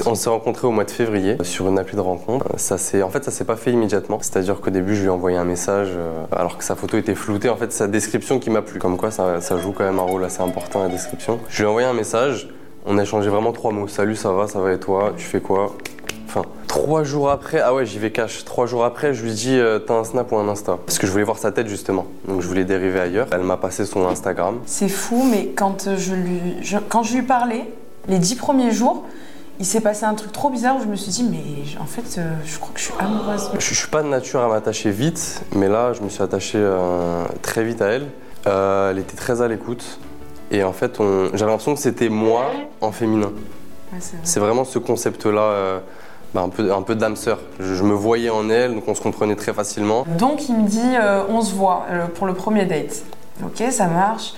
On s'est rencontrés au mois de février sur une appli de rencontre. Ça s'est pas fait immédiatement. C'est-à-dire qu'au début, je lui ai envoyé un message alors que sa photo était floutée. En fait, sa description qui m'a plu. Comme quoi, ça joue quand même un rôle assez important, la description. Je lui ai envoyé un message. On a échangé vraiment 3 mots. Salut, ça va et toi? Tu fais quoi? Enfin, 3 jours après, ah ouais, j'y vais cash. 3 jours après, je lui dis t'as un Snap ou un Insta? Parce que je voulais voir sa tête justement. Donc je voulais dériver ailleurs. Elle m'a passé son Instagram. C'est fou, mais quand je lui parlais, les 10 premiers jours, il s'est passé un truc trop bizarre où je me suis dit, mais en fait, je crois que je suis amoureuse. Je suis pas de nature à m'attacher vite, mais là, je me suis attaché très vite à elle. Elle était très à l'écoute. Et en fait, j'avais l'impression que c'était moi en féminin. Ouais, c'est vraiment ce concept-là, un peu d'âme sœur. Je me voyais en elle, donc on se comprenait très facilement. Donc il me dit, on se voit pour le premier date. Ok, ça marche.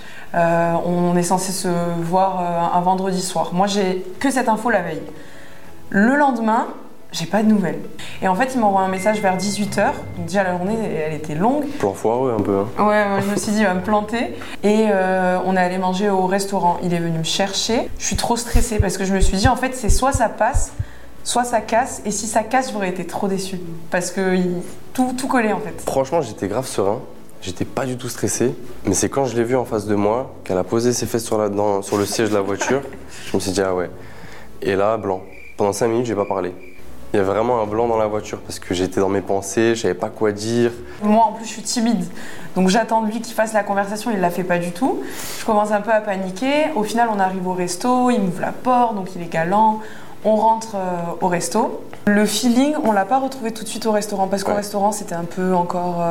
On est censé se voir un vendredi soir. Moi, j'ai que cette info la veille. Le lendemain, j'ai pas de nouvelles. Et en fait, il m'envoie un message vers 18h. Donc déjà, la journée, elle était longue. Plan foireux un peu. Hein. Ouais, moi, je me suis dit, il va me planter. Et on est allé manger au restaurant. Il est venu me chercher. Je suis trop stressée parce que je me suis dit, en fait, c'est soit ça passe, soit ça casse. Et si ça casse, j'aurais été trop déçue. Parce que tout collait, en fait. Franchement, j'étais grave serein. J'étais pas du tout stressé. Mais c'est quand je l'ai vue en face de moi, qu'elle a posé ses fesses sur le siège de la voiture, je me suis dit, ah ouais. Et là, blanc. Pendant 5 minutes, j'ai pas parlé. Il y avait vraiment un blanc dans la voiture parce que j'étais dans mes pensées, je savais pas quoi dire. Moi, en plus, je suis timide. Donc j'attends de lui qu'il fasse la conversation, il la fait pas du tout. Je commence un peu à paniquer. Au final, on arrive au resto, il m'ouvre la porte, donc il est galant. On rentre au resto. Le feeling, on l'a pas retrouvé tout de suite au restaurant parce qu'au restaurant, c'était un peu encore...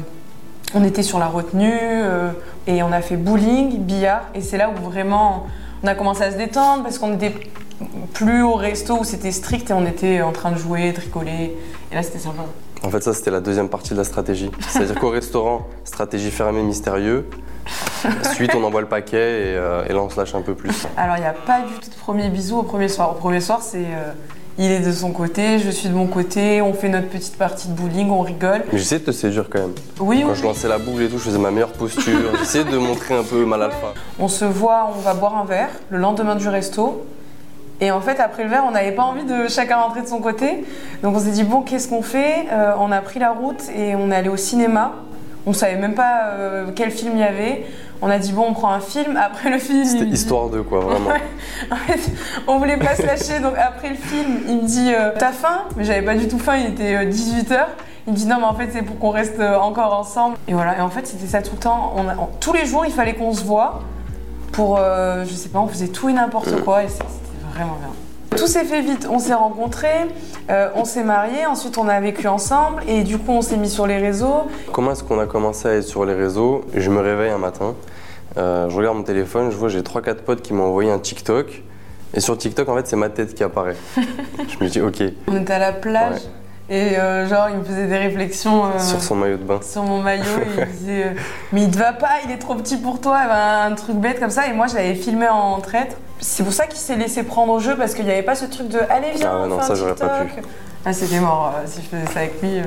On était sur la retenue et on a fait bowling, billard. Et c'est là où vraiment on a commencé à se détendre parce qu'on était plus au resto où c'était strict et on était en train de jouer, de rigoler. Et là, c'était sympa. En fait, ça, c'était la deuxième partie de la stratégie. C'est-à-dire qu'au restaurant, stratégie fermée, mystérieux. Ensuite, on envoie le paquet et là, on se lâche un peu plus. Alors, il n'y a pas du tout de premier bisou au premier soir. Au premier soir, c'est... il est de son côté, je suis de mon côté, on fait notre petite partie de bowling, on rigole. Mais j'essayais de te séduire quand même. Oui, quand je lançais la boule et tout, je faisais ma meilleure posture. J'essayais de montrer un peu mal alpha. On se voit, on va boire un verre le lendemain du resto. Et en fait, après le verre, on n'avait pas envie de chacun rentrer de son côté. Donc on s'est dit, bon, qu'est-ce qu'on fait? On a pris la route et on est allé au cinéma. On savait même pas quel film il y avait. On a dit, bon, on prend un film. Après le film... C'était histoire de quoi, vraiment. En fait, on voulait pas se lâcher. Donc après le film, il me dit, t'as faim? Mais j'avais pas du tout faim, il était 18h. Il me dit, non, mais en fait, c'est pour qu'on reste encore ensemble. Et voilà, et en fait, c'était ça tout le temps. Tous les jours, il fallait qu'on se voit pour, je sais pas, on faisait tout et n'importe quoi. Et c'était vraiment bien. Tout s'est fait vite. On s'est rencontrés, on s'est mariés, ensuite on a vécu ensemble et du coup on s'est mis sur les réseaux. Comment est-ce qu'on a commencé à être sur les réseaux? Je me réveille un matin, je regarde mon téléphone, je vois j'ai 3-4 potes qui m'ont envoyé un TikTok et sur TikTok en fait c'est ma tête qui apparaît. Je me dis ok. On était à la plage et genre il me faisait des réflexions sur son maillot de bain. Sur mon maillot et il disait mais il te va pas, il est trop petit pour toi, un truc bête comme ça et moi je l'avais filmé en traître. C'est pour ça qu'il s'est laissé prendre au jeu parce qu'il n'y avait pas ce truc de allez viens, ah ouais, non, ça j'aurais pas pu. Ah c'était mort si je faisais ça avec lui.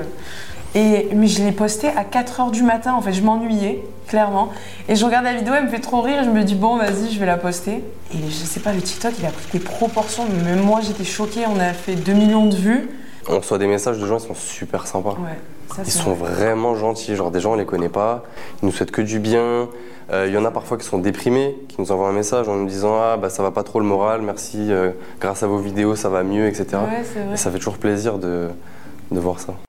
Mais je l'ai posté à 4h du matin en fait, je m'ennuyais clairement et je regarde la vidéo, elle me fait trop rire et je me dis bon vas-y je vais la poster et je sais pas, le TikTok il a pris des proportions, mais même moi j'étais choquée, on a fait 2 millions de vues. On reçoit des messages de gens, ils sont super sympas. Ouais, ça, ils sont vraiment gentils, genre des gens on les connaît pas, ils nous souhaitent que du bien. Il y en a parfois qui sont déprimés, qui nous envoient un message en nous disant ah bah ça va pas trop le moral, merci, grâce à vos vidéos ça va mieux, etc. Ouais, c'est vrai. Et ça fait toujours plaisir de voir ça.